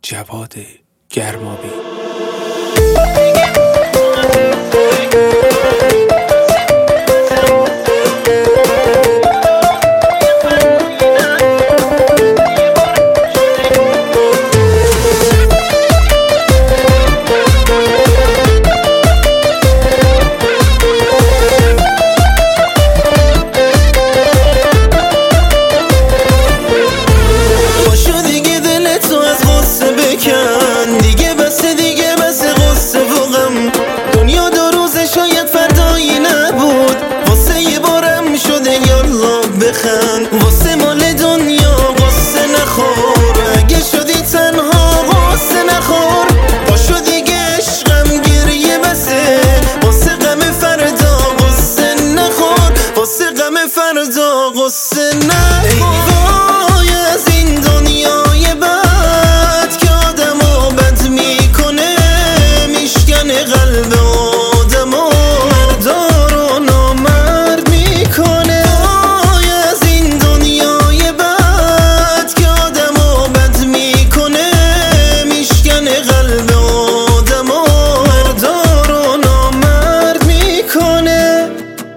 جواد گرمابی. دیگه بس غصه و غم، دنیا دو روزه شاید فردایی نبود. واسه یه بارم شده یالا بخند، واسه مال دنیا غصه نخور. اگه شدی تنها غصه نخور، پاشو دیگه عشقم گریه بسه. واسه غم فردا غصه نخور، واسه غم فردا غصه نخور. وای از این دنیای بد که آدمو بد میکنه، میشکنه قلب آدمو، مردا رو نامرد میکنه. وای از این دنیای بد که آدمو بد میکنه، میشکنه قلب آدمو، مردا رو نامرد میکنه.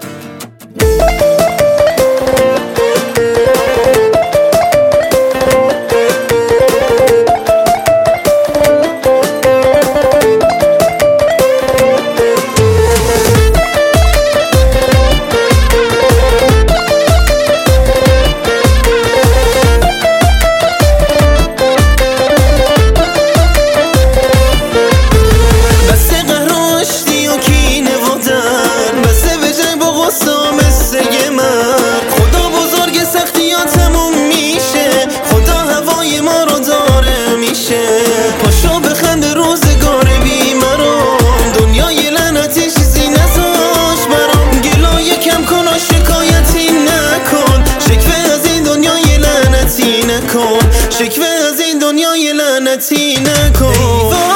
خدا بزرگ سختی ها تموم میشه، خدا هوای ما رو داره میشه. پاشو بخند روزگار بیمارم، دنیای لعنتی چیزی نذاش برام. گلایه کم کن و شکایتی نکن، شکوه از این دنیای لعنتی نکن، شکوه از این دنیای لعنتی نکن.